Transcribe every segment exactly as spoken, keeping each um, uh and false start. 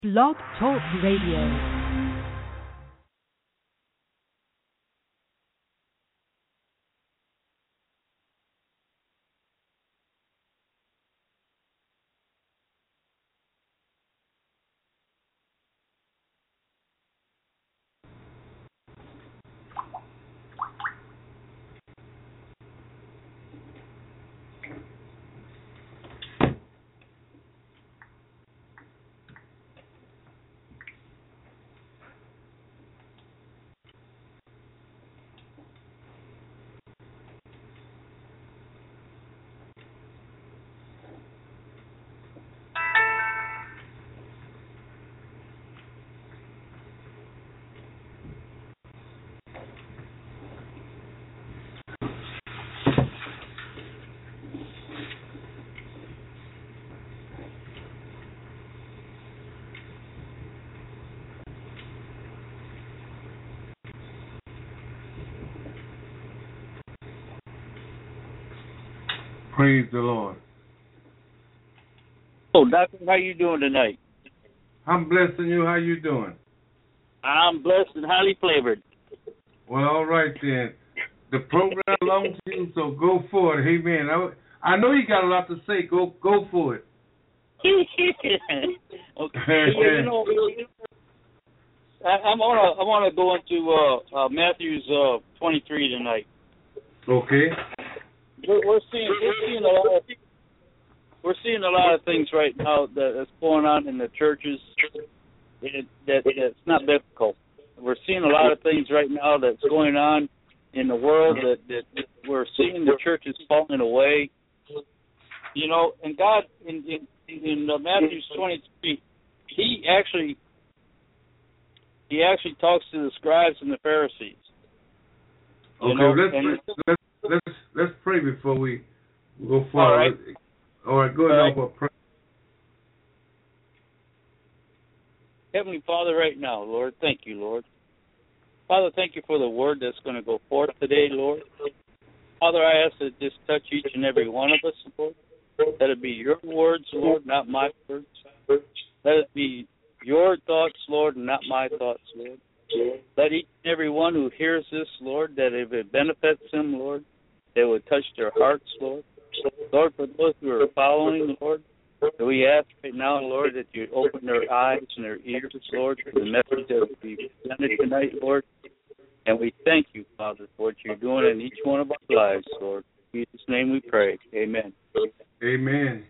Blog Talk Radio. Praise the Lord. Oh, Doctor, how you doing tonight? I'm blessed, and you. How you doing? I'm blessed and highly flavored. Well, all right then. The program belongs to you, so go for it. Amen. I, I know you got a lot to say. Go, go for it. Okay. Yeah, you know, I, I'm gonna I want to go into uh, uh, Matthew's uh, twenty-three tonight. Okay. We're, we're seeing we're seeing a lot of we're seeing a lot of things right now that, that's going on in the churches. It, that that's not biblical. We're seeing a lot of things right now that's going on in the world that, that we're seeing the churches falling away. You know, and God in in, in uh, Matthew's twenty-three, he actually he actually talks to the scribes and the Pharisees. Okay, know, let's, and, let's let's let's pray before we go forward. All right, all right go ahead and pray. Heavenly Father, right now, Lord, thank you, Lord. Father, thank you for the word that's going to go forth today, Lord. Father, I ask that just touch each and every one of us, Lord. Let it be your words, Lord, not my words. Let it be your thoughts, Lord, and not my thoughts, Lord. Let each and every one who hears this, Lord, that if it benefits them, Lord, they would touch their hearts, Lord. Lord, for those who are following, Lord, we ask right now, Lord, that you open their eyes and their ears, Lord, to the message that will be presented tonight, Lord. And we thank you, Father, for what you're doing in each one of our lives, Lord. In Jesus' name we pray. Amen. Amen.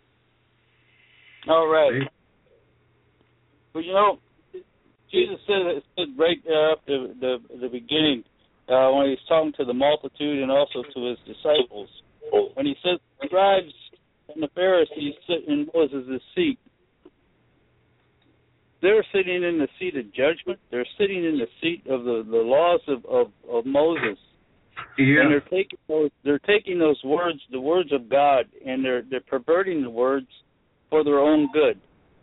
All right. Amen. Well, you know, Jesus said, said right there up to the, the beginning uh, when he was talking to the multitude and also to his disciples, when he said, the scribes and the Pharisees sit in Moses' seat. They're sitting in the seat of judgment. They're sitting in the seat of the, the laws of, of, of Moses. Yeah. And they're taking those they're taking those words, the words of God, and they're they're perverting the words for their own good.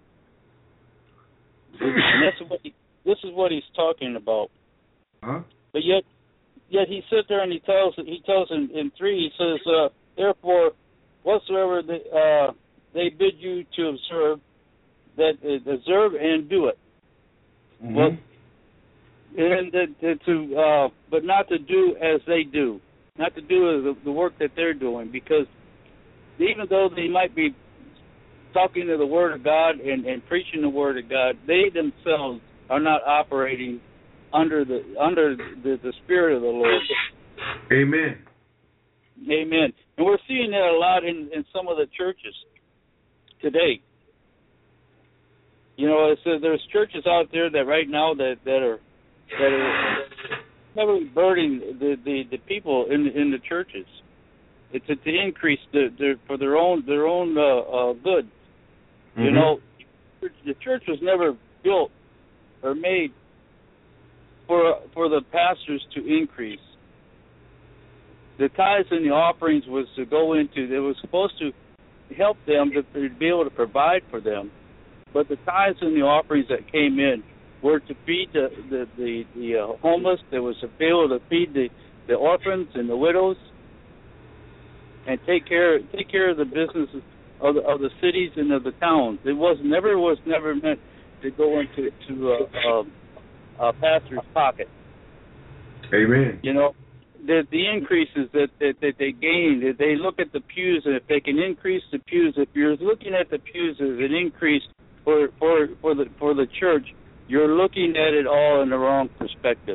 And that's what he, this is what he's talking about. Huh? But yet yet he sits there and he tells he tells in, in three, he says, uh, therefore whatsoever they, uh, they bid you to observe, that uh, observe and do it. Mm-hmm. Well, and to, to uh, but not to do as they do, not to do the, the work that they're doing, because even though they might be talking to the Word of God and, and preaching the Word of God, they themselves are not operating under the under the, the Spirit of the Lord. Amen. Amen. And we're seeing that a lot in, in some of the churches today. You know, it's, uh, there's churches out there that right now that, that are that are heavily burdening the, the, the people in in the churches. It's to, to increase the, the for their own their own uh, uh, good. Mm-hmm. You know, the church was never built or made for for the pastors to increase. The tithes and the offerings was to go into. It was supposed to help them to, to be able to provide for them. But the tithes and the offerings that came in were to feed the the the, the uh, homeless. There was to be able to feed the, the orphans and the widows, and take care take care of the businesses of the, of the cities and of the towns. It was never was never meant to go into to a, a, a pastor's pocket. Amen. You know, the the increases that, that, that they gain, that they look at the pews, and if they can increase the pews, if you're looking at the pews as an increase for for for the for the church, you're looking at it all in the wrong perspective.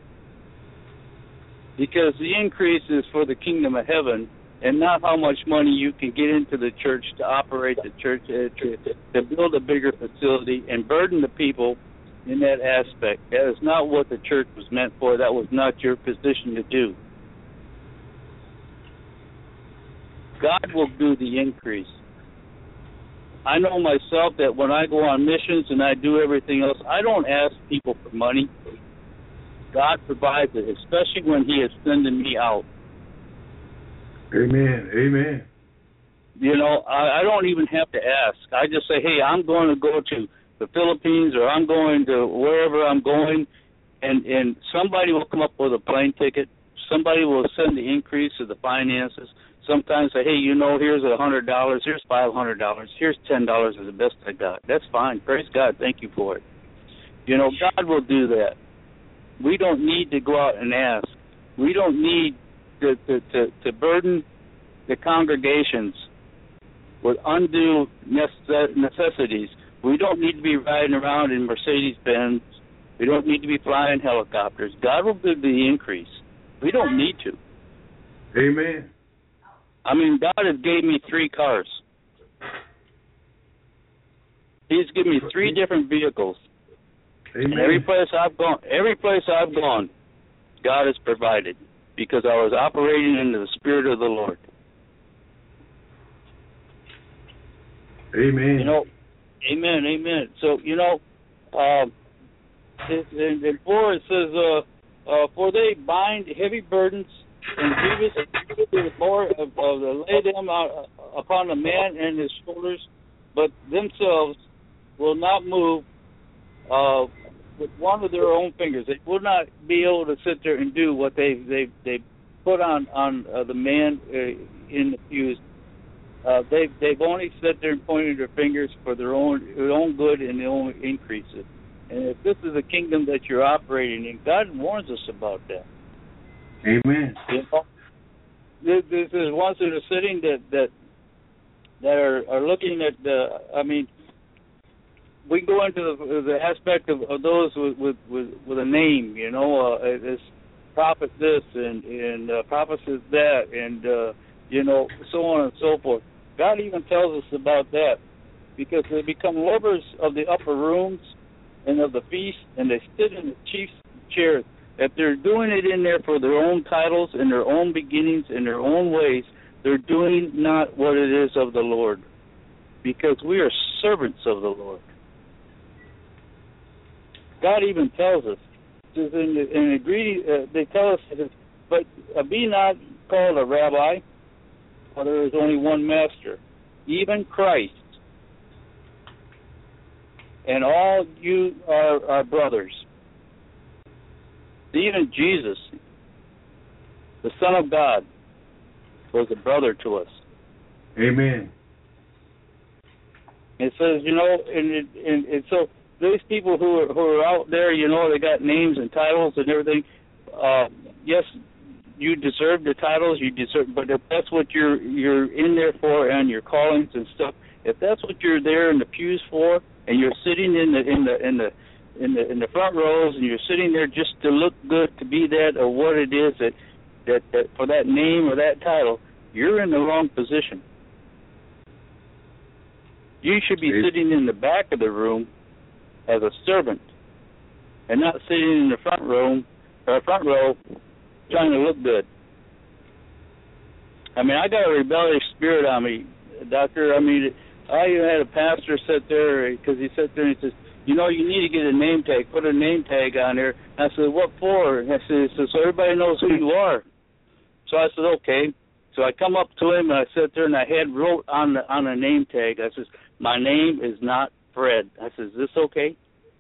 Because the increase is for the kingdom of heaven, and not how much money you can get into the church to operate the church, uh, to, to build a bigger facility and burden the people in that aspect. That is not what the church was meant for. That was not your position to do. God will do the increase. I know myself that when I go on missions and I do everything else, I don't ask people for money. God provides it, especially when He is sending me out. Amen. Amen. You know, I, I don't even have to ask. I just say, hey, I'm going to go to the Philippines, or I'm going to wherever I'm going, and, and somebody will come up with a plane ticket. Somebody will send the increase of the finances. Sometimes say, hey, you know, here's a hundred dollars, here's five hundred dollars, here's ten dollars is the best I got. That's fine. Praise God. Thank you for it. You know, God will do that. We don't need to go out and ask. We don't need to, to, to, to burden the congregations with undue necessities. We don't need to be riding around in Mercedes-Benz. We don't need to be flying helicopters. God will give the increase. We don't need to. Amen. I mean, God has gave me three cars. He's given me three different vehicles. Amen. Every place I've gone, every place I've gone, God has provided, because I was operating in the Spirit of the Lord. Amen. You know, amen, amen. So, you know, uh, in, in four it says, uh, uh, for they bind heavy burdens and grievous to the more of, of lay them out upon the man and his shoulders, but themselves will not move uh, with one of their own fingers. They will not be able to sit there and do what they they they put on on uh, the man uh, in the pews. Uh, they they've only sat there and pointed their fingers for their own their own good and their own increases. And if this is a kingdom that you're operating in, God warns us about that. Amen. You know, there, there's ones that are sitting that that that are, are looking at the. I mean, we go into the, the aspect of, of those with, with with with a name. You know, uh, it's prophet this and and uh, prophetess that, and uh, you know, so on and so forth. God even tells us about that, because they become lovers of the upper rooms and of the feast, and they sit in the chief's chairs. If they're doing it in there for their own titles and their own beginnings and their own ways, they're doing not what it is of the Lord, because we are servants of the Lord. God even tells us, in the, in the greedy, uh, they tell us, but uh, be not called a rabbi, for there is only one master, even Christ. And all you are, are brothers. Even Jesus, the Son of God, was a brother to us. Amen. It says, you know, and, it, and, and so those people who are, who are out there, you know, they got names and titles and everything. Uh, yes, you deserve the titles, you deserve, but if that's what you're you're in there for, and your callings and stuff, if that's what you're there in the pews for, and you're sitting in the in the in the in the in the front rows, and you're sitting there just to look good, to be that or what it is that that, that for that name or that title, you're in the wrong position. You should be sitting in the back of the room as a servant, and not sitting in the front room or front row trying to look good. I mean, I got a rebellious spirit on me, Doctor. I mean, I even had a pastor sit there, because he sat there and he says, you know, you need to get a name tag. Put a name tag on there. I said, what for? And I said, so everybody knows who you are. So I said, okay. So I come up to him, and I sat there, and I had wrote on the on a name tag. I says, my name is not Fred. I says, is this okay?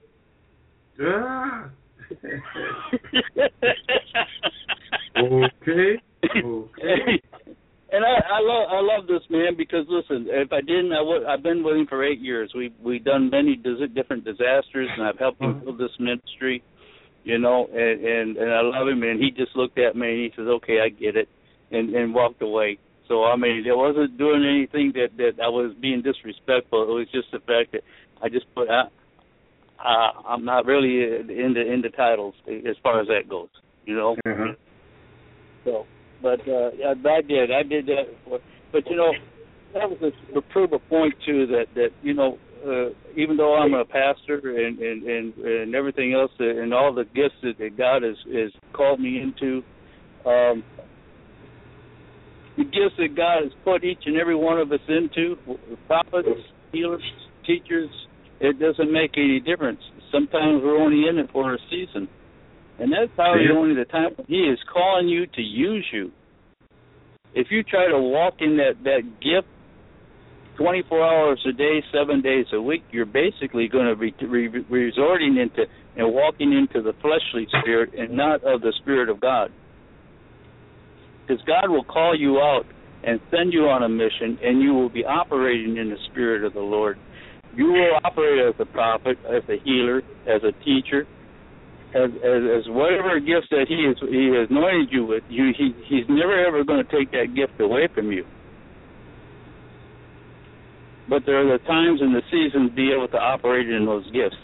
Ah. okay. Okay. And I, I love I love this man because listen, if I didn't, I would. I've been with him for eight years. We we've done many dis- different disasters, and I've helped him build this ministry. You know, and, and and I love him. And he just looked at me and he says, "Okay, I get it," and and walked away. So I mean, it wasn't doing anything that that I was being disrespectful. It was just the fact that I just put. I, I, I'm not really into into titles as far as that goes. You know. Uh-huh. So. But uh, I did, I did that. Before. But you know, that was a, to prove a point too that that you know, uh, even though I'm a pastor and and and, and everything else, uh, and all the gifts that, that God has has called me into, um, the gifts that God has put each and every one of us into, prophets, healers, teachers, it doesn't make any difference. Sometimes we're only in it for a season. And that's how yeah. only the time he is calling you to use you. If you try to walk in that, that gift twenty-four hours a day, seven days a week, you're basically going to be re- resorting into and walking into the fleshly spirit and not of the Spirit of God. Because God will call you out and send you on a mission, and you will be operating in the Spirit of the Lord. You will operate as a prophet, as a healer, as a teacher, As, as as whatever gifts that he has he has anointed you with, you he he's never ever going to take that gift away from you. But there are the times and the seasons to be able to operate in those gifts.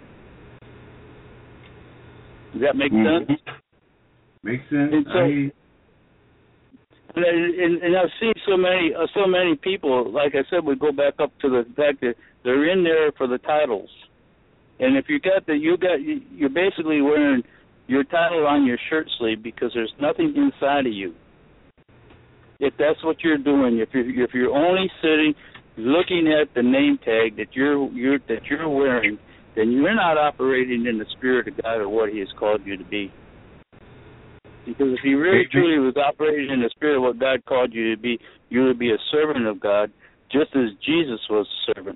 Does that make mm-hmm. sense? Makes sense. And, so, I... and, and, and I've seen so many uh, so many people. Like I said, we go back up to the fact that they're in there for the titles. And if you got the, you got, you're basically wearing your title on your shirt sleeve because there's nothing inside of you. If that's what you're doing, if you're if you're only sitting, looking at the name tag that you're you're that you're wearing, then you're not operating in the Spirit of God or what He has called you to be. Because if you really truly was operating in the Spirit of what God called you to be, you would be a servant of God, just as Jesus was a servant.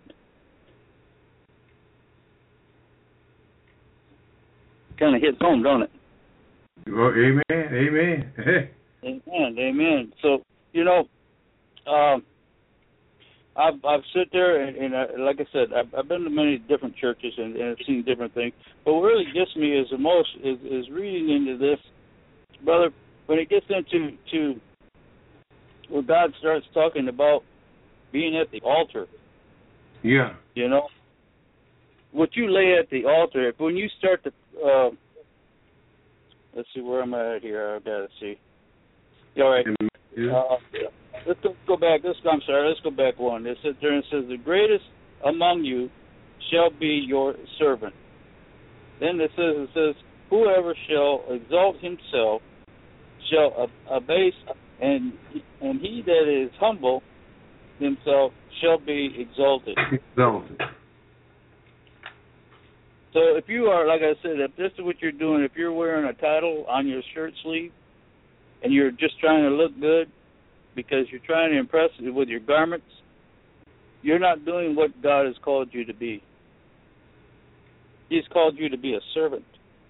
Kind of hits home, don't it? Well, amen, amen. Amen, amen. So, you know, um, I've I've sit there and, and I, like I said, I've, I've been to many different churches and, and I've seen different things. But what really gets me is the most is, is reading into this, brother. When it gets into to where God starts talking about being at the altar. Yeah. You know, what you lay at the altar. If when you start to Uh, let's see, where am I at here? I've got to see. All right. Uh, let's go, go back. Let's, I'm sorry. Let's go back one. It says there and says, the greatest among you shall be your servant. Then it says, it says, whoever shall exalt himself shall abase, and and he that is humble himself shall be exalted. Exalted. So if you are, like I said, if this is what you're doing, if you're wearing a title on your shirt sleeve and you're just trying to look good because you're trying to impress with your garments, you're not doing what God has called you to be. He's called you to be a servant.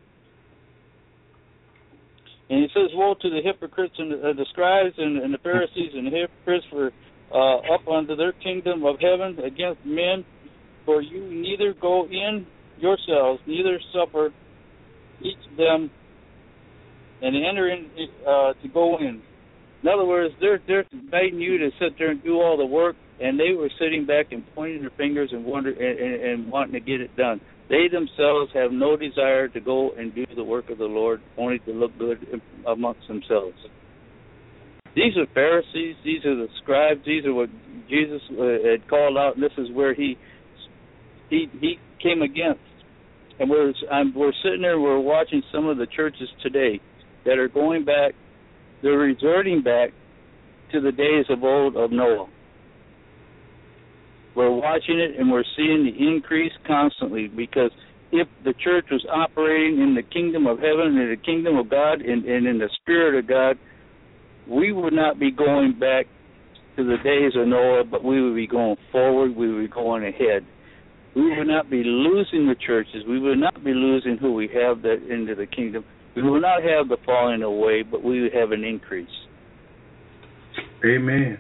And he says, woe to the hypocrites and the, uh, the scribes and, and the Pharisees and the hypocrites for uh, up unto their kingdom of heaven against men, for you neither go in yourselves, neither suffer each of them and enter in uh, to go in. In other words, they're they're inviting you to sit there and do all the work, and they were sitting back and pointing their fingers and wonder and, and, and wanting to get it done. They themselves have no desire to go and do the work of the Lord, only to look good amongst themselves. These are Pharisees. These are the scribes. These are what Jesus uh, had called out, and this is where he he he came against. And we're I'm, we're sitting there, we're watching some of the churches today that are going back, they're resorting back to the days of old of Noah. We're watching it and we're seeing the increase constantly, because if the church was operating in the kingdom of heaven and the kingdom of God and, and in the Spirit of God, we would not be going back to the days of Noah, but we would be going forward, we would be going ahead. We would not be losing the churches. We would not be losing who we have that into the kingdom. We would not have the falling away, but we would have an increase. Amen.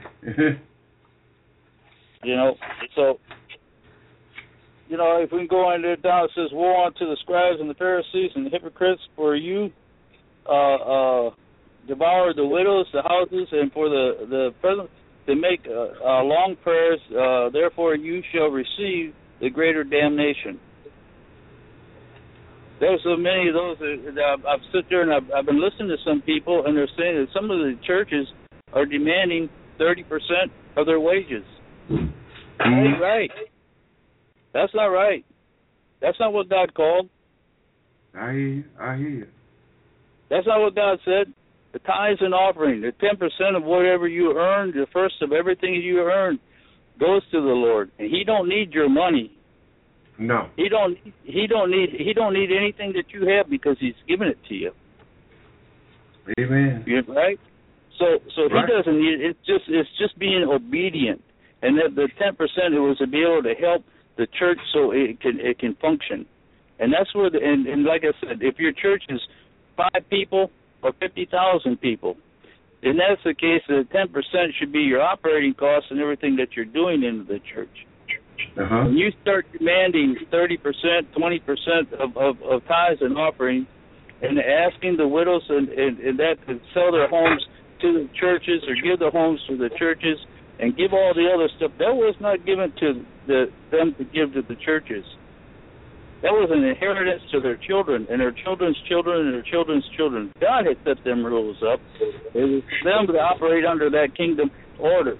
You know, so, you know, if we can go into it down, it says, woe unto the scribes and the Pharisees and the hypocrites, for you uh, uh, devour the widows, the houses, and for the, the present to make uh, uh, long prayers, uh, therefore you shall receive the greater damnation. There's so many of those that, that I've, I've sit there and I've, I've been listening to some people, and they're saying that some of the churches are demanding thirty percent of their wages. Mm-hmm. That ain't right. That's not right. That's not what God called. I hear you. I hear you. That's not what God said. The tithes and offering, the ten percent of whatever you earn, the first of everything you earn, goes to the Lord, and He don't need your money. No. He don't. He don't need. He don't need anything that you have because He's given it to you. Amen. You, right. So, so right. He doesn't need. It's just. It's just being obedient, and that the ten percent it was to be able to help the church so it can it can function, and that's where. The, and, and like I said, if your church is five people or fifty thousand people, then that's the case. The ten percent should be your operating costs and everything that you're doing into the church. Uh-huh. When you start demanding thirty percent, twenty percent of, of, of tithes and offerings, and asking the widows and, and, and that to sell their homes to the churches or give the homes to the churches and give all the other stuff, that was not given to the, them to give to the churches. That was an inheritance to their children and their children's children and their children's children. God had set them rules up. It was for them to operate under that kingdom order.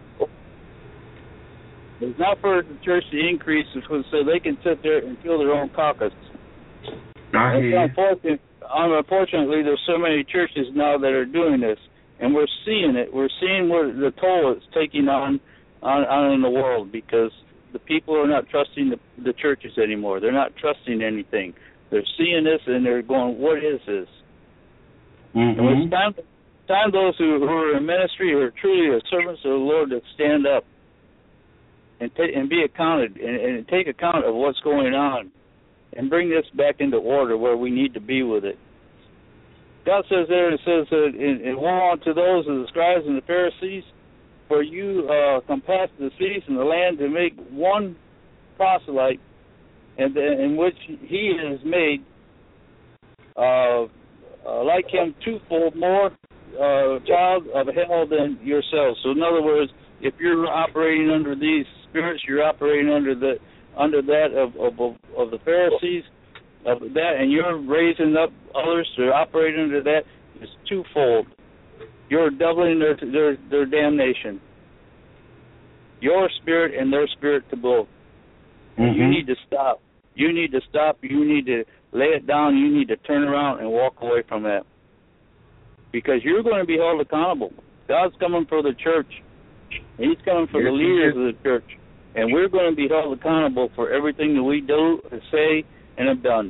It's not for the church to increase so they can sit there and fill their own pockets. I hear you. Unfortunately, unfortunately, there's so many churches now that are doing this, and we're seeing it. We're seeing what the toll it's taking on, on, on in the world because the people are not trusting the, the churches anymore. They're not trusting anything. They're seeing this and they're going, what is this? Mm-hmm. And it's time, time those who, who are in ministry who are truly servants of the Lord to stand up and t- and be accounted and, and take account of what's going on and bring this back into order where we need to be with it. God says there, it says, uh, in, in woe unto those of the scribes and the Pharisees, for you uh, compass the cities and the land to make one proselyte, and in which he is made uh, uh, like him twofold more uh, child of hell than yourselves. So in other words, if you're operating under these spirits, you're operating under the under that of of, of the Pharisees, of that, and you're raising up others to operate under that. It's twofold. You're doubling their their their damnation. Your spirit and their spirit to both. Mm-hmm. You need to stop. You need to stop. You need to lay it down. You need to turn around and walk away from that, because you're going to be held accountable. God's coming for the church. He's coming for yes, the leaders of the church, and we're going to be held accountable for everything that we do, say, and have done.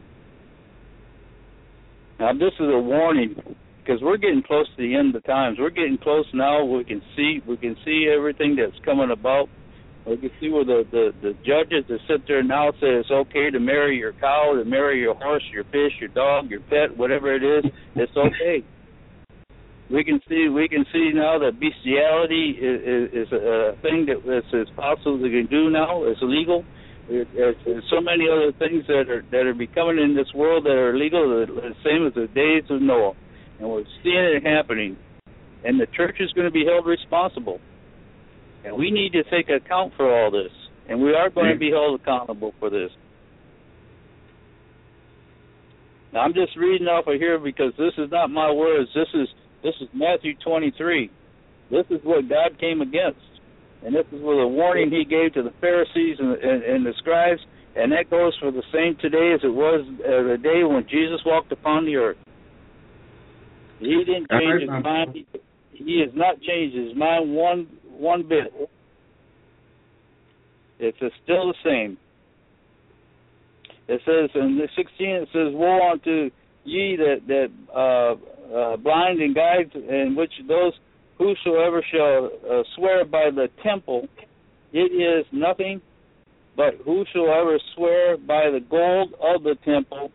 Now, this is a warning, because we're getting close to the end of the times. We're getting close now. We can see, we can see everything that's coming about. We can see where the, the, the judges that sit there now say it's okay to marry your cow, to marry your horse, your fish, your dog, your pet, whatever it is. It's okay. We can see we can see now that bestiality is, is, is a thing that is, is possible to do now. It's illegal. It, it's, there's so many other things that are that are becoming in this world that are legal, the same as the days of Noah, and we're seeing it happening. And the church is going to be held responsible, and we need to take account for all this, and we are going to be held accountable for this. Now, I'm just reading off of here because this is not my words. This is This is Matthew twenty-three. This is what God came against. And this is where the warning he gave to the Pharisees and, and, and the scribes. And that goes for the same today as it was uh, the day when Jesus walked upon the earth. He didn't change his mind. He, he has not changed his mind one one bit. It's still the same. It says in the sixteen, it says, woe unto ye that, that uh, Uh, blind and guides, in which those whosoever shall uh, swear by the temple, it is nothing, but whosoever swear by the gold of the temple,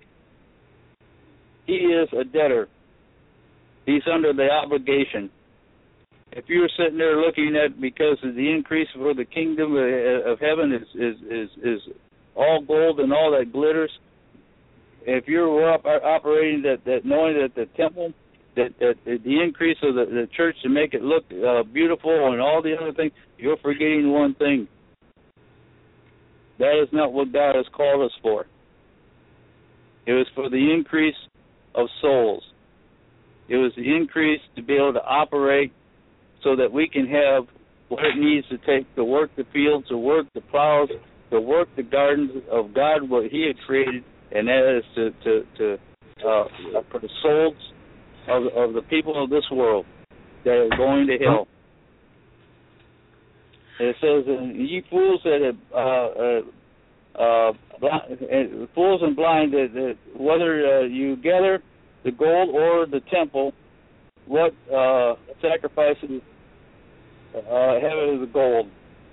he is a debtor. He's under the obligation. if you're sitting there looking at because of the increase for the kingdom of heaven is is is, is all gold and all that glitters, if you're op- operating that, that knowing that the temple, that, that the increase of the, the church to make it look uh, beautiful and all the other things, you're forgetting one thing. That is not what God has called us for. It was for the increase of souls. It was the increase to be able to operate so that we can have what it needs to take to work the fields, to work the plows, to work the gardens of God, what He had created, and that is to, to, to uh, for the souls of, of the people of this world that are going to hell. It says, "Ye fools that have uh, uh, uh, blind, fools and blind, that, that whether uh, you gather the gold or the temple, what uh, sacrifices uh, have the gold."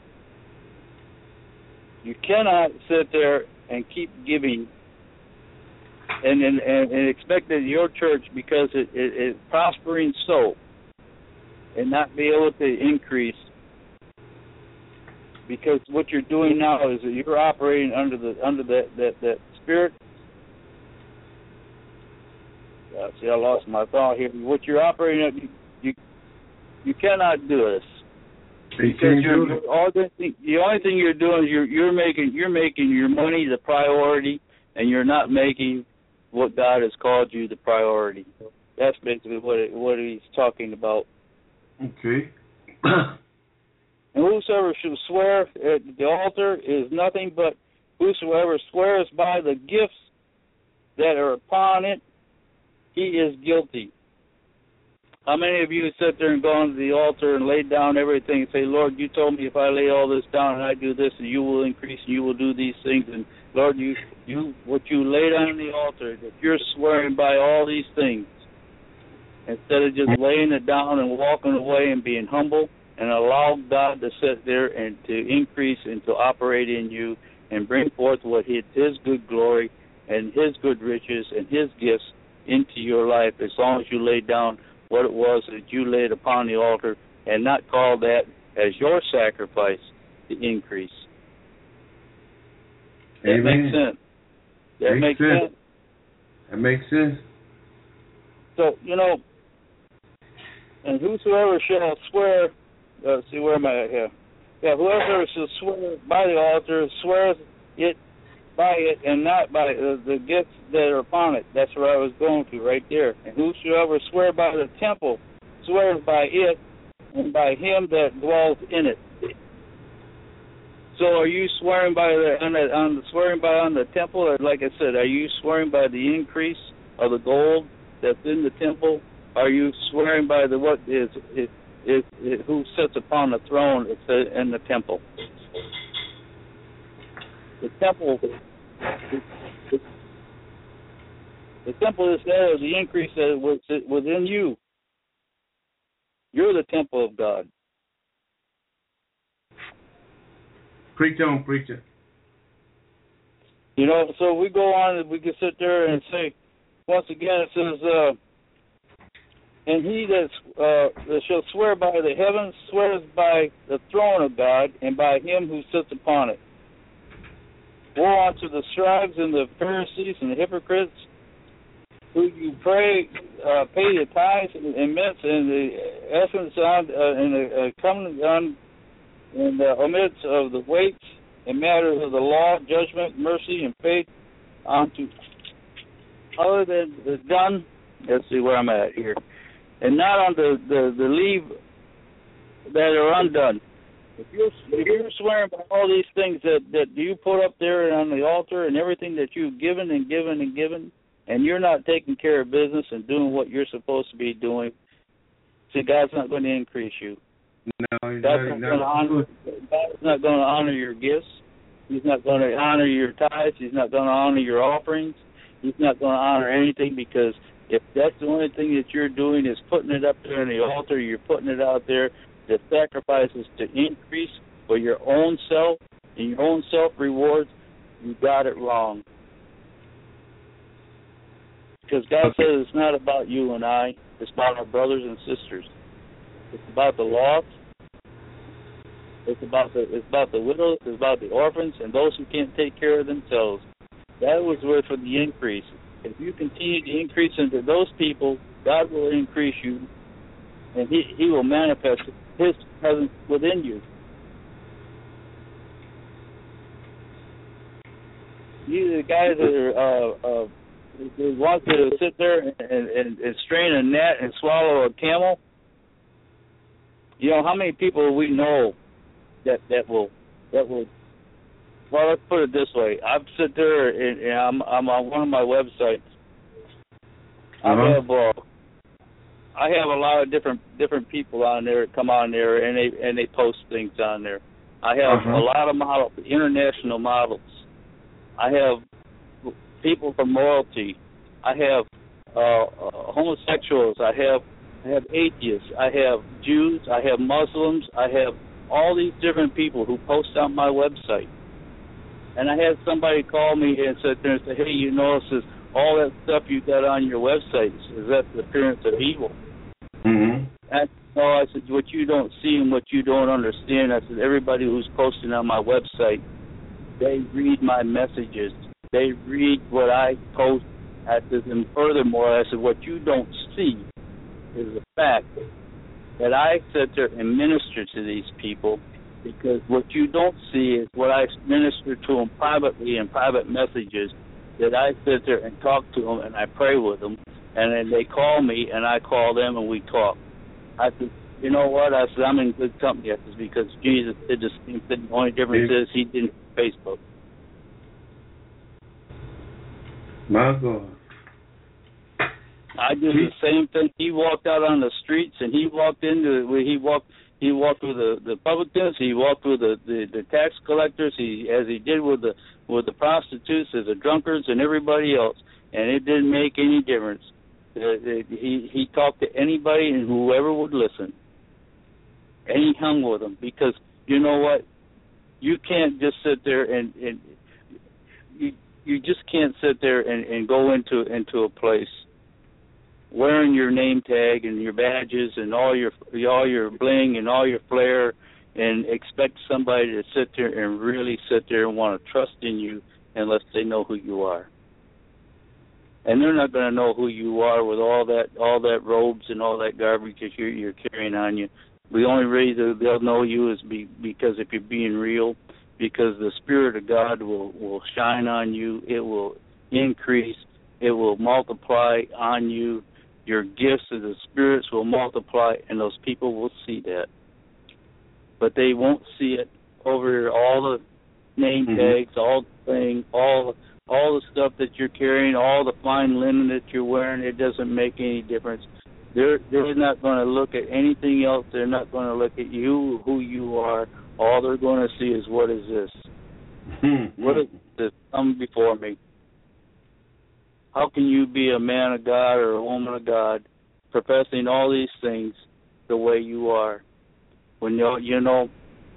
You cannot sit there and keep giving and and, and expect that your church, because it is prospering so, and not be able to increase. Because what you're doing now is that you're operating under the under that that, that spirit. Uh, see, I lost my thought here. What you're operating at, you you, you cannot do this. Because you're, you're, all the, the only thing you're doing is you're you're making you're making your money the priority, and you're not making what God has called you the priority. That's basically what it, what He's talking about. Okay. And whosoever shall swear at the altar is nothing but whosoever swears by the gifts that are upon it, he is guilty. How many of you sit there and go onto the altar and lay down everything and say, Lord, you told me if I lay all this down and I do this, and you will increase and you will do these things, and Lord, you, you what you laid on the altar, that you're swearing by all these things, instead of just laying it down and walking away and being humble, and allow God to sit there and to increase and to operate in you and bring forth what His, his good glory and His good riches and His gifts into your life, as long as you lay down what it was that you laid upon the altar and not call that as your sacrifice to increase. That Amen. makes sense. That makes, makes sense. sense. That makes sense. So, you know, and whosoever shall swear, uh, see, where am I at here? Yeah, whoever shall swear by the altar swears it by it and not by uh, the gifts that are upon it. That's where I was going to, right there. And whosoever swear by the temple swears by it and by Him that dwells in it. So, are you swearing by the on the, on the swearing by on the temple, or like I said, are you swearing by the increase of the gold that's in the temple? Are you swearing by the what is is, is, is who sits upon the throne in the temple? The temple, the, the temple is there. The increase that was within you. You're the temple of God. Preach on, preacher. You know, so we go on and we can sit there and say, once again, it says, uh, and he that, uh, that shall swear by the heavens swears by the throne of God and by Him who sits upon it. Woe unto the scribes and the Pharisees and the hypocrites, who you pray, uh, pay the tithes and, and mints and the essence on, uh, and the uh, covenant on, and uh, omits of the weights and matters of the law, judgment, mercy, and faith, unto other than the done. Let's see where I'm at here, and not on the the, the leave that are undone. If you're, if you're swearing by all these things that, that you put up there on the altar and everything that you've given and given and given, and you're not taking care of business and doing what you're supposed to be doing, see, God's not going to increase you. No, he's God's not, not going to honor. God's not going to honor your gifts. He's not going to honor your tithes. He's not going to honor your offerings. He's not going to honor anything, because if that's the only thing that you're doing is putting it up there on the altar, you're putting it out there, the sacrifices to increase for your own self and your own self-rewards, you got it wrong. Because God says it's not about you and I, it's about our brothers and sisters. It's about the lost. It's about the it's about the widows. It's about the orphans and those who can't take care of themselves. That was where for the increase. If you continue to increase into those people, God will increase you, and He He will manifest His presence within you. You the guys that are uh, uh, they want to sit there and, and, and strain a net and swallow a camel. You know how many people we know that that will that will. Well, let's put it this way. I've sit there and, and I'm I'm on one of my websites. I Uh-huh. have uh, I have a lot of different different people on there that come on there and they and they post things on there. I have Uh-huh. a lot of models, international models. I have people from royalty. I have uh, uh, homosexuals. I have I have atheists. I have Jews. I have Muslims. I have all these different people who post on my website. And I had somebody call me and sit there and say, "Hey, you notice this, all that stuff you got on your website, is that the appearance of evil?" Mm-hmm. And no, I said, "What you don't see and what you don't understand," I said, "everybody who's posting on my website, they read my messages. They read what I post." I said, and furthermore, I said, what you don't see is the fact that I sit there and minister to these people, because what you don't see is what I minister to them privately in private messages, that I sit there and talk to them and I pray with them, and then they call me and I call them and we talk. I said, you know what? I said, I'm in good company. I said, because Jesus did the same thing. The only difference is he didn't Facebook. My God. I did the same thing. He walked out on the streets, and he walked into where he walked. He walked with the, the publicans. He walked with the, the, the tax collectors. He as he did with the with the prostitutes, and the drunkards, and everybody else. And it didn't make any difference. Uh, he he talked to anybody and whoever would listen, and he hung with them, because you know what? You can't just sit there and and you you just can't sit there and, and go into into a place wearing your name tag and your badges and all your all your bling and all your flair, and expect somebody to sit there and really sit there and want to trust in you unless they know who you are. And they're not going to know who you are with all that all that robes and all that garbage that you're, you're carrying on you. The only reason they'll know you is be, because if you're being real, because the Spirit of God will, will shine on you. It will increase. It will multiply on you. Your gifts of the spirits will multiply, and those people will see that. But they won't see it over all the name Mm-hmm. tags, all the thing, all all the stuff that you're carrying, all the fine linen that you're wearing. It doesn't make any difference. They're they're not going to look at anything else. They're not going to look at you, who you are. All they're going to see is, what is this? Mm-hmm. What is this? Come before me. How can you be a man of God or a woman of God professing all these things the way you are? When you you know,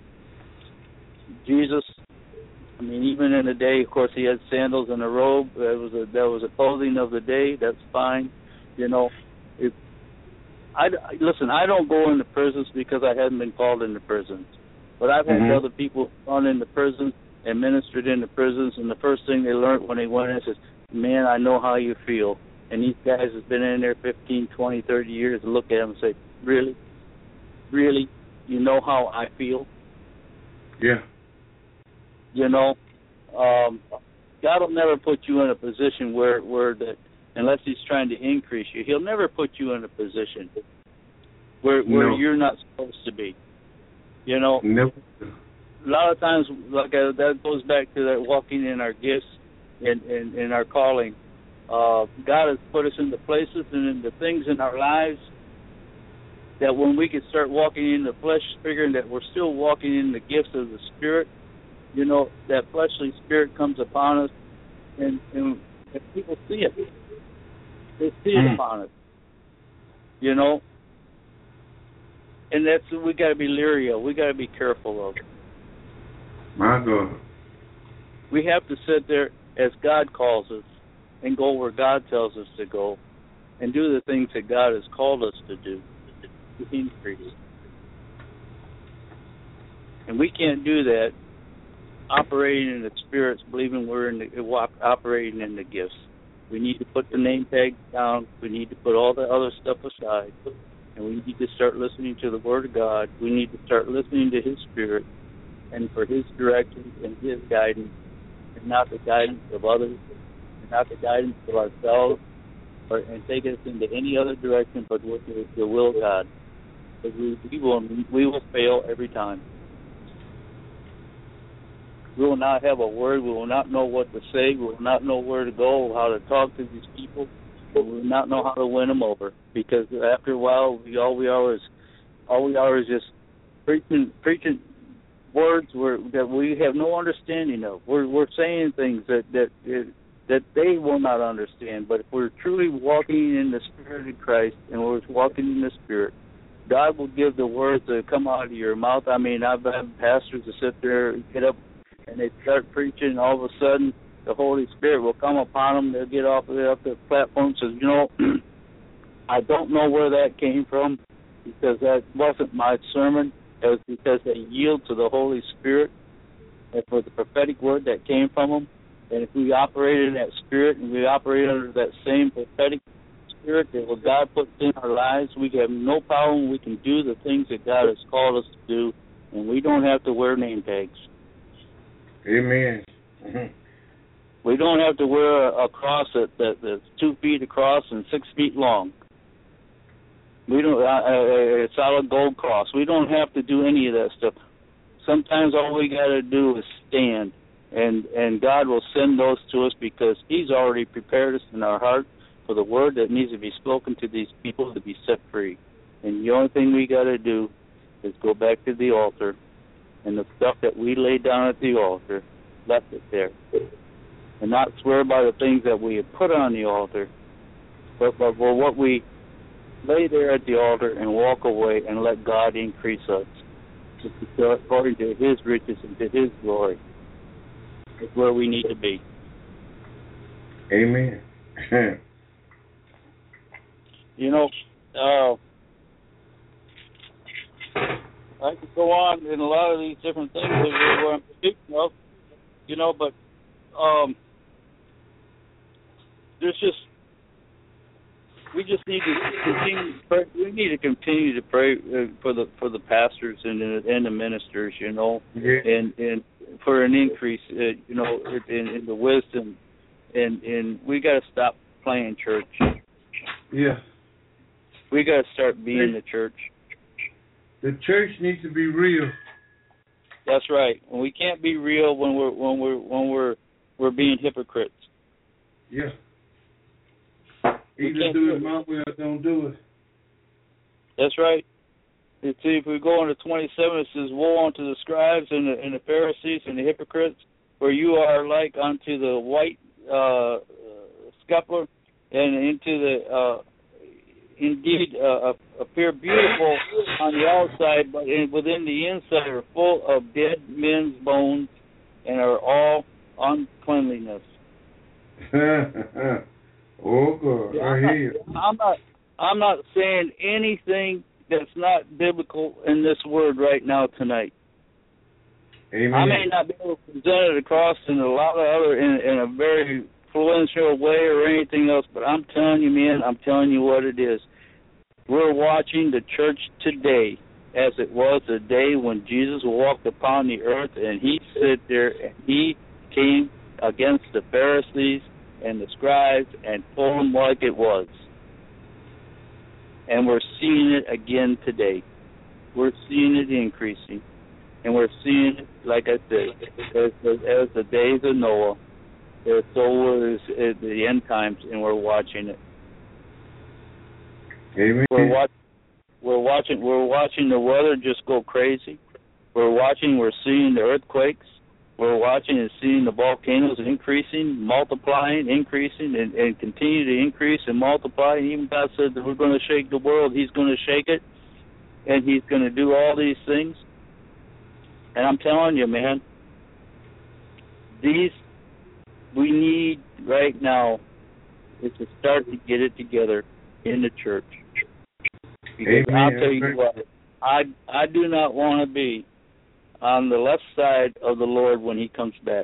Jesus, I mean, even in the day, of course, he had sandals and a robe. That was a, that was a clothing of the day. That's fine. You know, if, I, listen, I don't go into prisons because I haven't been called into prisons. But I've had Mm-hmm. other people gone into prison and ministered into prisons, and the first thing they learned when they went in is, man, I know how you feel. And these guys have been in there fifteen, twenty, thirty years and look at them and say, really? Really? You know how I feel? Yeah. You know? Um, God will never put you in a position where, where that, unless he's trying to increase you, he'll never put you in a position where, where No. you're not supposed to be. You know? Never. A lot of times, like uh, that goes back to that walking in our gifts and in, in, in our calling. Uh, God has put us into places and into things in our lives that when we can start walking in the flesh, figuring that we're still walking in the gifts of the Spirit, you know, that fleshly spirit comes upon us, and, and, and people see it. They see it Mm. upon us, you know. And that's what we got to be leery of. We got to be careful of. My God. We have to sit there as God calls us and go where God tells us to go and do the things that God has called us to do. to increase. And we can't do that operating in the spirits, believing we're in the, operating in the gifts. We need to put the name tags down. We need to put all the other stuff aside. And we need to start listening to the Word of God. We need to start listening to His Spirit and for His direction and His guidance, and not the guidance of others, and not the guidance of ourselves, or and take us into any other direction but with the, the will of God. Because we, we will we will fail every time. We will not have a word. We will not know what to say. We will not know where to go, how to talk to these people. We will not know how to win them over, because after a while, we all we are is all we are is just preaching preaching words where, that we have no understanding of. We're we're saying things that that that they will not understand. But if we're truly walking in the Spirit of Christ and we're walking in the Spirit, God will give the words that come out of your mouth. I mean, I've had pastors that sit there, get up, and they start preaching, and all of a sudden the Holy Spirit will come upon them. They'll get off of the, off the platform and says, you know, I don't know where that came from, because that wasn't my sermon. It was because they yield to the Holy Spirit and for the prophetic word that came from them. And if we operate in that spirit and we operate under that same prophetic spirit that what God puts in our lives, we have no problem. We can do the things that God has called us to do, and we don't have to wear name tags. Amen. Mm-hmm. We don't have to wear a, a cross that, that, that's two feet across and six feet long. We don't a, a solid gold cross. We don't have to do any of that stuff. Sometimes all we got to do is stand, and and God will send those to us, because He's already prepared us in our heart for the word that needs to be spoken to these people to be set free. And the only thing we got to do is go back to the altar, and the stuff that we laid down at the altar, left it there. And not swear by the things that we have put on the altar, but, but for what we lay there at the altar and walk away and let God increase us according to His riches and to His glory. It's where we need to be. Amen. You know, uh, I could go on in a lot of these different things that we're speaking of, you know, but um, there's just, we just need to continue. Pray, we need to continue to pray uh, for the for the pastors and the, and the ministers, you know, yeah. and and for an increase, uh, you know, in, in the wisdom, and and we got to stop playing church. Yeah. We got to start being the church. The church needs to be real. That's right. And we can't be real when we're when we're when we're we're being hypocrites. Yeah. Either do it my way or don't do it. That's right. You see, if we go into twenty-seven, it says, "Woe unto the scribes and the, and the Pharisees and the hypocrites, for you are like unto the white uh, scuppler, and into the uh, indeed uh, appear beautiful on the outside, but in, within the inside are full of dead men's bones, and are all uncleanliness." Oh God, yeah, I I'm hear you. Not, I'm not. I'm not saying anything that's not biblical in this word right now tonight. Amen. I may not be able to present it across in a lot of other in, in a very influential way or anything else, but I'm telling you, man, I'm telling you what it is. We're watching the church today as it was the day when Jesus walked upon the earth, and He stood there and He came against the Pharisees and the scribes and told them like it was. And we're seeing it again today. We're seeing it increasing. And we're seeing it, like I said, as, as the days of Noah, so is the end times, and we're watching it. Amen. We're, watch, we're watching. We're watching the weather just go crazy. We're watching. We're seeing the earthquakes. We're watching and seeing the volcanoes increasing, multiplying, increasing, and, and continue to increase and multiply. And even God said that we're going to shake the world. He's going to shake it, and He's going to do all these things. And I'm telling you, man, these we need right now is to start to get it together in the church. Because Amen. I'll tell you what, I I do not want to be on the left side of the Lord when He comes back.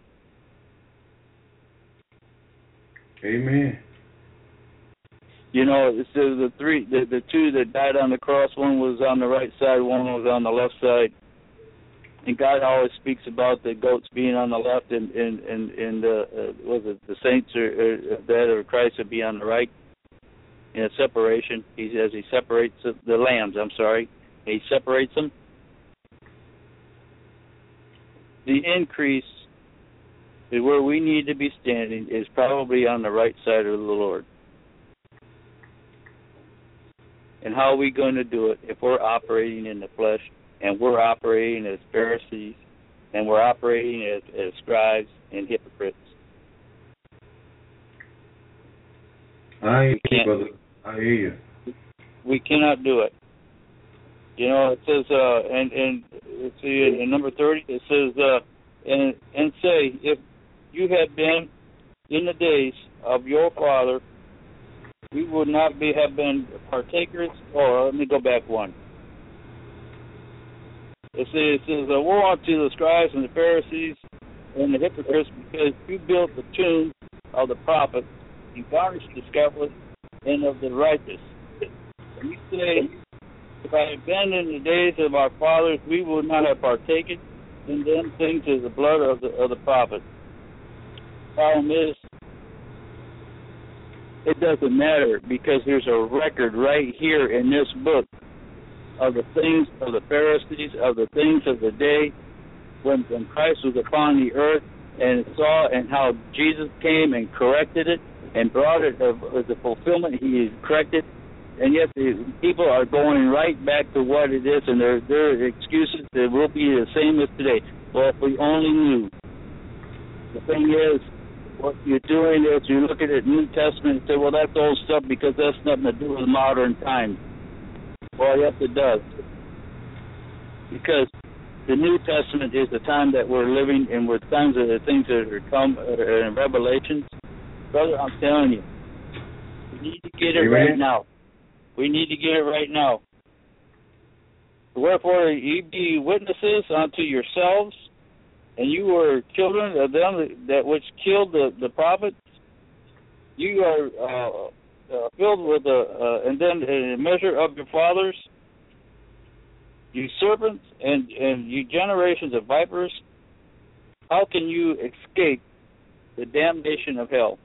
Amen. You know, it says the three, the, the two that died on the cross, one was on the right side, one was on the left side. And God always speaks about the goats being on the left, and and and, and uh, uh, was it the saints or, or that or Christ would be on the right. In a separation, he says He separates the, the lambs. I'm sorry, He separates them. The increase is where we need to be standing is probably on the right side of the Lord. And how are we going to do it if we're operating in the flesh and we're operating as Pharisees and we're operating as, as scribes and hypocrites? I hear you, brother. I hear you. We cannot do it. You know, it says, uh, and, and let's see, in number thirty, it says, uh, and, and say, if you had been in the days of your father, we would not be have been partakers. Or let me go back one. It says, it says uh, woe unto the scribes and the Pharisees and the hypocrites, because you built the tomb of the prophets and garnished the scaffold and of the righteous. And you say, if I had been in the days of our fathers, we would not have partaken in them things as the blood of the of the prophets. Problem is, it doesn't matter, because there's a record right here in this book of the things of the Pharisees, of the things of the day when, when Christ was upon the earth, and saw and how Jesus came and corrected it and brought it as a fulfillment. He corrected, and yet the people are going right back to what it is, and their their excuses they will be the same as today. Well, if we only knew. The thing is, what you're doing is you look at the New Testament and say, well, that's old stuff because that's nothing to do with modern times. Well, yes, it does. Because the New Testament is the time that we're living in, with times of the things that are come uh, in Revelations. Brother, I'm telling you, we need to get it right now. We need to get it right now. Wherefore, ye be witnesses unto yourselves, and you were children of them that which killed the, the prophets. You are uh, uh, filled with the, uh, and then a measure of your fathers, you serpents and, and you generations of vipers. How can you escape the damnation of hell?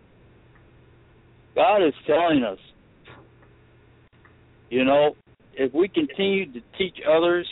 God is telling us, you know, if we continue to teach others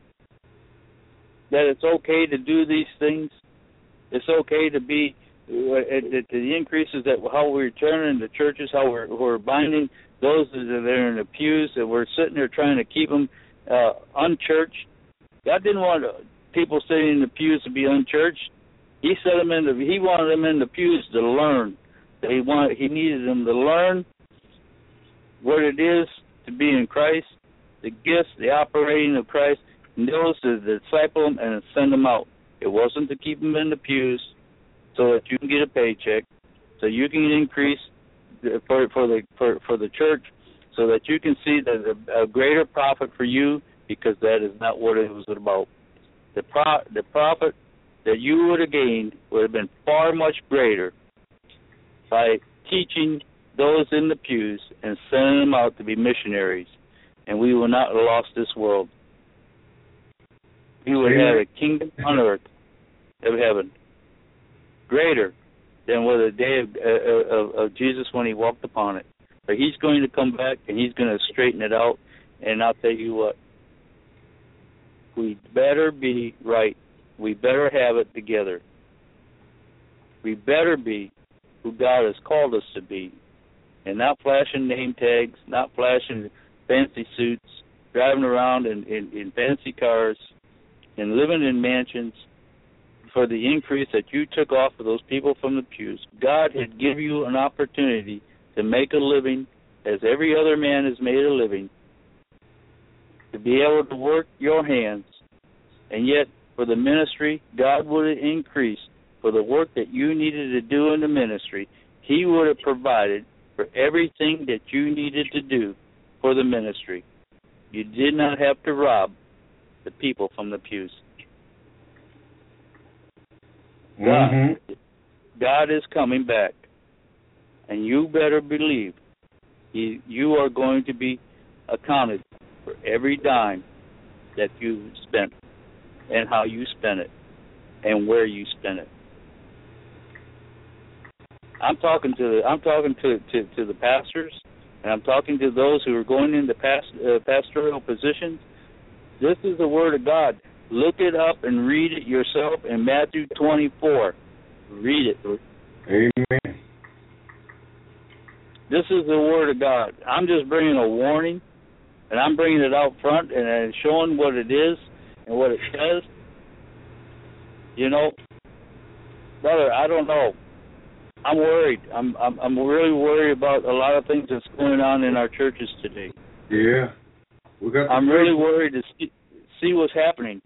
that it's okay to do these things, it's okay to be, uh, the increases that how we're turning the churches, how we're, we're binding those that are in the pews, that we're sitting there trying to keep them uh, unchurched. God didn't want people sitting in the pews to be unchurched. He set them in the, He wanted them in the pews to learn. He wanted, He needed them to learn what it is to be in Christ, the gifts, the operating of Christ, and those to disciple them and send them out. It wasn't to keep them in the pews so that you can get a paycheck, so you can increase for for the for, for the church, so that you can see that a, a greater profit for you, because that is not what it was about. The pro, the profit that you would have gained would have been far much greater by teaching those in the pews and sending them out to be missionaries, and we will not have lost this world. We would have a kingdom on earth of heaven, greater than what the day of, uh, of, of Jesus when He walked upon it. But He's going to come back, and He's going to straighten it out, and I'll tell you what, we better be right. We better have it together. We better be who God has called us to be, and not flashing name tags, not flashing fancy suits, driving around in, in, in fancy cars, and living in mansions for the increase that you took off of those people from the pews. God had given you an opportunity to make a living as every other man has made a living, to be able to work your hands, and yet for the ministry, God would have increased for the work that you needed to do in the ministry. He would have provided for everything that you needed to do for the ministry. You did not have to rob the people from the pews. Mm-hmm. God, God is coming back, and you better believe he, you are going to be accounted for every dime that you spent and how you spent it and where you spent it. I'm talking to I'm talking to, to, to the pastors, and I'm talking to those who are going into past, uh, pastoral positions. This is the Word of God. Look it up and read it yourself in Matthew twenty-four. Read it. Amen. This is the Word of God. I'm just bringing a warning, and I'm bringing it out front and, and showing what it is and what it says. You know, brother, I don't know. I'm worried. I'm I'm I'm really worried about a lot of things that's going on in our churches today. Yeah. We got I'm really worried to see, see what's happening.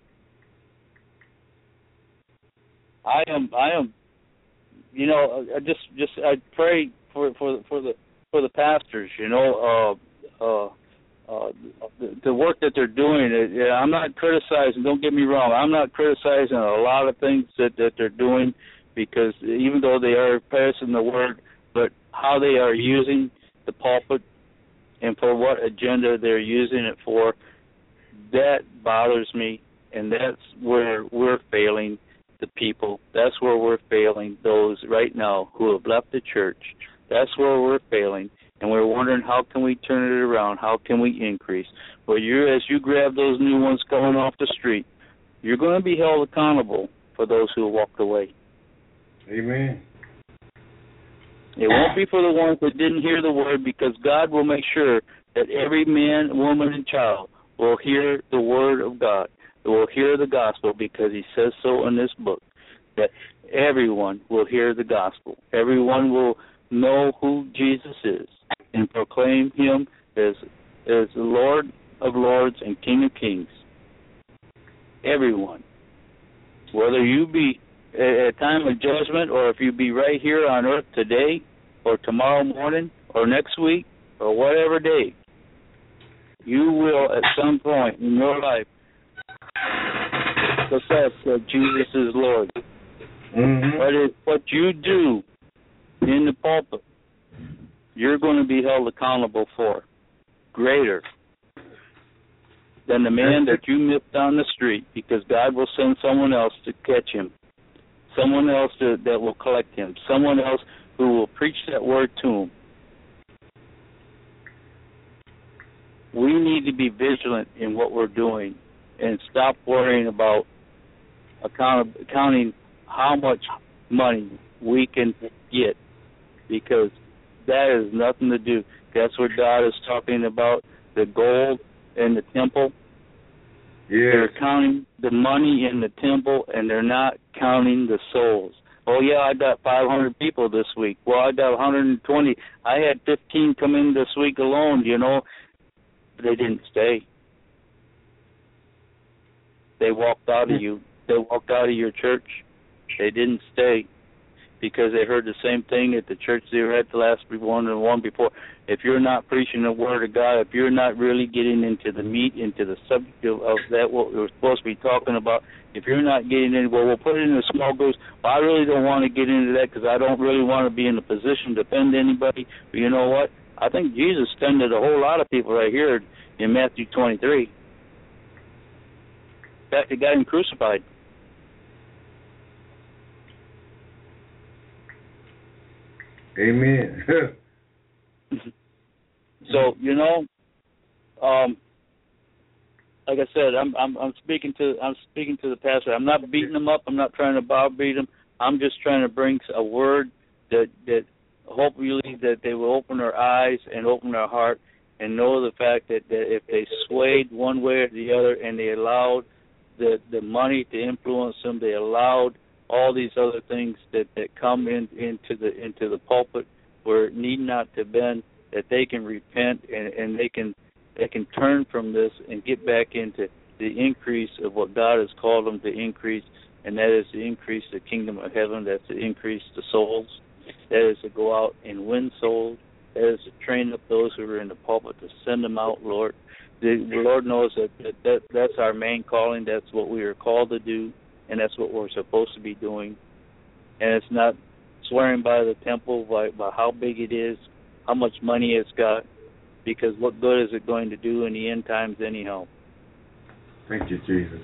I am I am you know, I just just I pray for for for the for the pastors, you know, uh uh uh the, the work that they're doing. I'm not criticizing, don't get me wrong. I'm not criticizing a lot of things that that they're doing, because even though they are passing the word, but how they are using the pulpit and for what agenda they're using it for, that bothers me, and that's where we're failing the people. That's where we're failing those right now who have left the church. That's where we're failing, and we're wondering how can we turn it around, how can we increase. Well, you as you grab those new ones coming off the street, you're going to be held accountable for those who walked away. Amen. It won't be for the ones that didn't hear the word, because God will make sure that every man, woman, and child will hear the word of God. They will hear the gospel, because he says so in this book, that everyone will hear the gospel. Everyone will know who Jesus is and proclaim him as, as the Lord of lords and King of kings. Everyone. Whether you be at a time of judgment, or if you be right here on earth today, or tomorrow morning, or next week, or whatever day, you will at some point in your life confess that Jesus is Lord. Mm-hmm. But it's what you do in the pulpit, you're going to be held accountable for, greater than the man that you missed on the street, because God will send someone else to catch him. Someone else to, that will collect him. Someone else who will preach that word to him. We need to be vigilant in what we're doing and stop worrying about account, counting how much money we can get, because that has nothing to do. That's what God is talking about, the gold in the temple. Yes. They're counting the money in the temple, and they're not counting the souls. Oh, yeah, I got five hundred people this week. Well, I got one hundred twenty. I had fifteen come in this week alone, you know. They didn't stay. They walked out of you. They walked out of your church. They didn't stay because they heard the same thing at the church they were at the last one and one before. If you're not preaching the word of God, if you're not really getting into the meat, into the subject of, of that, what we're supposed to be talking about, if you're not getting in, well, we'll put it in a small groups. Well, I really don't want to get into that because I don't really want to be in a position to offend anybody. But you know what? I think Jesus offended a whole lot of people right here in Matthew twenty-three. In fact, they got him crucified. Amen. So, you know, um, like I said, I'm I'm I'm speaking to I'm speaking to the pastor. I'm not beating them up. I'm not trying to browbeat them. I'm just trying to bring a word that that hopefully that they will open their eyes and open their heart and know the fact that, that if they swayed one way or the other and they allowed the the money to influence them, they allowed all these other things that, that come in into the into the pulpit where it need not to been, that they can repent and, and they can they can turn from this and get back into the increase of what God has called them to increase, and that is to increase the kingdom of heaven, that's to increase the souls, that is to go out and win souls, That is to train up those who are in the pulpit, to send them out, Lord. The, the Lord knows that, that, that that's our main calling. That's what we are called to do, and that's what we're supposed to be doing. And it's not swearing by the temple, by, by how big it is, how much money it's got, because what good is it going to do in the end times anyhow? Thank you, Jesus.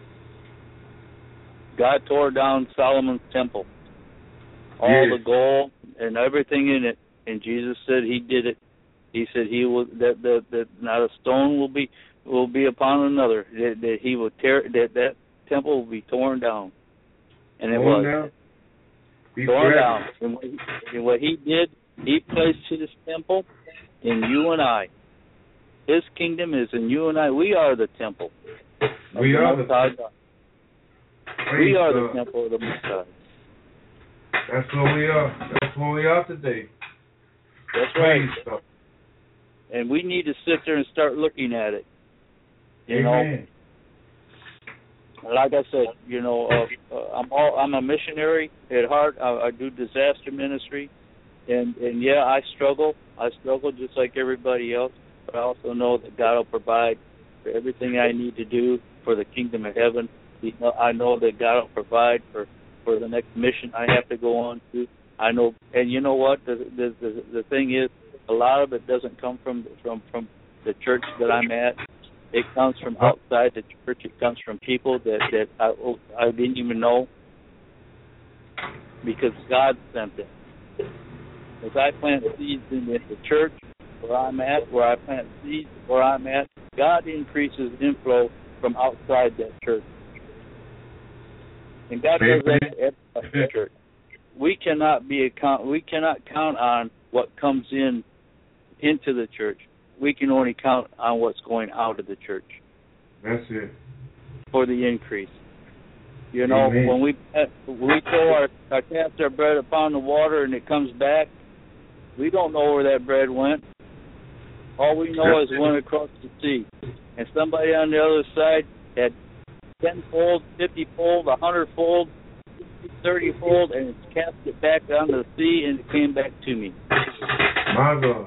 God tore down Solomon's temple, all Yes. the gold and everything in it, and Jesus said He did it. He said He will that that, that not a stone will be will be upon another. That, that He will tear that that temple will be torn down, and it Torn was down? Be torn forever. down. And what, he, and what He did, He placed His temple in you and I. His kingdom is in you and I. We are the temple. We are the God. temple. We are God. the temple of the Most High. That's what we are. That's what we are today. That's right. Praise God. And we need to sit there and start looking at it. You Amen. know, like I said, you know, uh, uh, I'm all, I'm a missionary at heart. I, I do disaster ministry, and and yeah, I struggle. I struggle just like everybody else. But I also know that God will provide for everything I need to do for the kingdom of heaven. You know, I know that God will provide for, for the next mission I have to go on to. I know, and you know what? The the the, the thing is, a lot of it doesn't come from from from the church that I'm at. It comes from outside the church. It comes from people that that I I didn't even know, because God sent them. As I plant seeds in the church where I'm at, where I plant seeds where I'm at, God increases inflow from outside that church. And God does that to every church. We cannot be account. We cannot count on what comes in into the church. We can only count on what's going out of the church. That's it. For the increase. You know, Amen. when we when we throw our, our cast our bread upon the water and it comes back, we don't know where that bread went. All we know is it went across the sea. And somebody on the other side had tenfold, fifty-fold, a hundredfold, thirty-fold, and it's cast it back down the sea, and it came back to me. My God.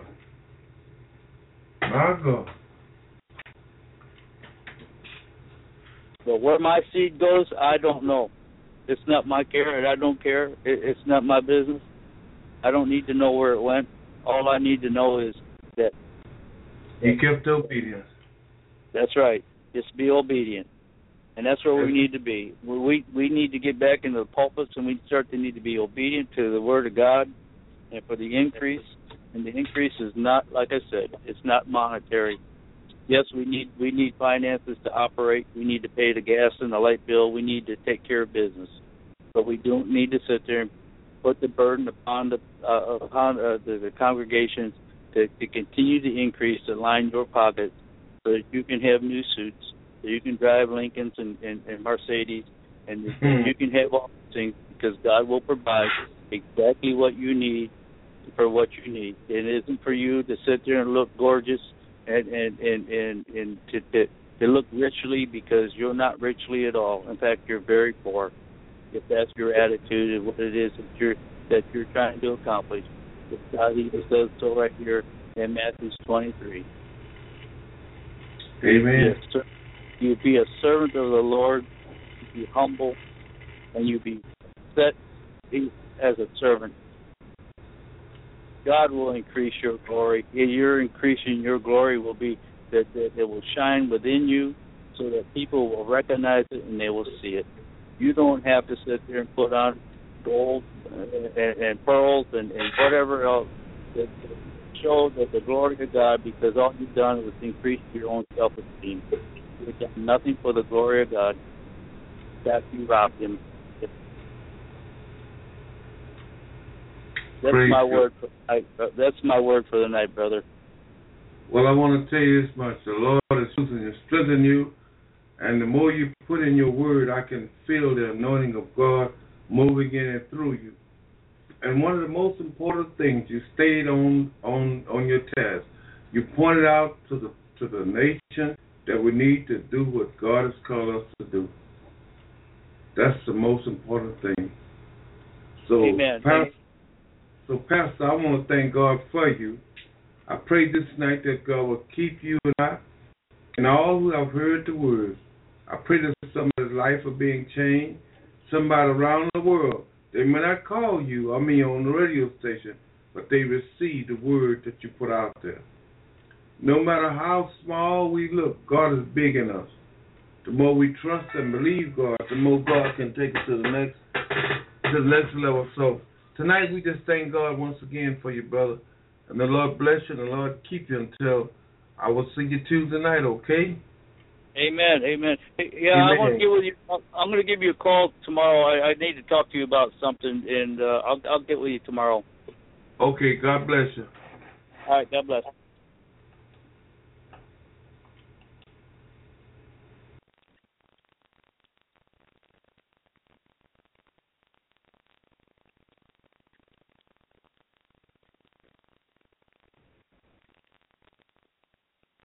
My God. But where my seed goes, I don't know. It's not my care, and I don't care. It, it's not my business. I don't need to know where it went. All I need to know is that You kept obedience. That's right. Just be obedient. And that's where we need to be. We we need to get back into the pulpits, and we start to need to be obedient to the Word of God, and for the increase. And the increase is not, like I said, it's not monetary. Yes, we need we need finances to operate. We need to pay the gas and the light bill. We need to take care of business. But we don't need to sit there and put the burden upon the uh, upon uh, the, the congregations to, to continue to increase, to line your pockets, so that you can have new suits, so you can drive Lincolns and, and, and Mercedes, and mm-hmm. you can have all these things, because God will provide exactly what you need for what you need. It isn't for you to sit there and look gorgeous and and and, and, and to, to to look richly, because you're not richly at all. In fact, you're very poor. If that's your attitude and what it is that you're that you're trying to accomplish. God even says so right here in Matthew twenty-three. Amen. You be a servant of the Lord, you be humble, and you be set as a servant. God will increase your glory. Your increasing your glory will be that, that it will shine within you, so that people will recognize it and they will see it. You don't have to sit there and put on gold and, and pearls and, and whatever else that show that the glory of God, because all you've done is increase your own self-esteem. You've done nothing for the glory of God. That you robbed Him. That's Praise my God. word for the night. That's my word for the night, brother. Well, I want to tell you this much: the Lord is using you, strengthening you, and the more you put in your word, I can feel the anointing of God moving in and through you. And one of the most important things, you stayed on on on your task. You pointed out to the to the nation that we need to do what God has called us to do. That's the most important thing. So, Amen. Pastor, so Pastor, I want to thank God for you, I pray this night that God will keep you and I and all who have heard the words. I pray that somebody's life are being changed, somebody around the world. They may not call you, I mean on the radio station, but they receive the word that you put out there. No matter how small we look, God is big in us. The more we trust and believe God, the more God can take us to the next to the next level. So tonight we just thank God once again for you, brother. And the Lord bless you and the Lord keep you until I will see you Tuesday night, okay? Amen, amen. Hey, yeah, Amen. I want to give with you. I'm going to give you a call tomorrow. I, I need to talk to you about something, and uh, I'll I'll get with you tomorrow. Okay, God bless you. All right, God bless.